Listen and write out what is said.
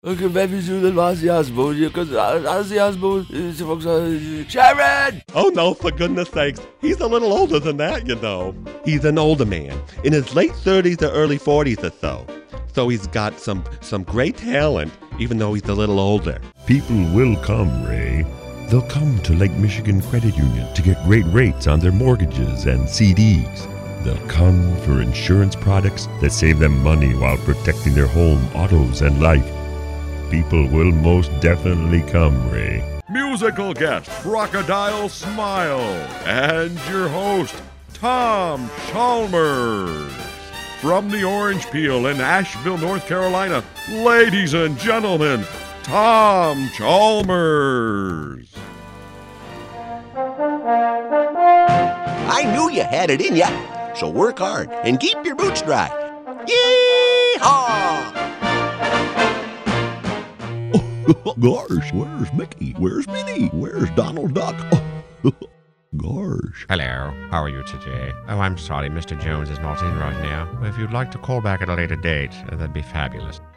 Okay, maybe do the Ozzy Osbourne, because Ozzy Osbourne is Sharon! Oh, no, for goodness sakes. He's a little older than that, you know. He's an older man, in his late 30s or early 40s or so. So he's got some great talent, even though he's a little older. People will come, Ray. They'll come to Lake Michigan Credit Union to get great rates on their mortgages and CDs. They'll come for insurance products that save them money while protecting their home, autos, and life. People will most definitely come, Ray. Musical guest, Crocodile Smile, and your host, Tom Chalmers. From the Orange Peel in Asheville, North Carolina, ladies and gentlemen, Tom Chalmers. I knew you had it in ya, so work hard and keep your boots dry. Yee-haw! Gosh, where's Mickey? Where's Minnie? Where's Donald Duck? Gosh. Hello, how are you today? Oh, I'm sorry, Mr. Jones is not in right now. If you'd like to call back at a later date, that'd be fabulous.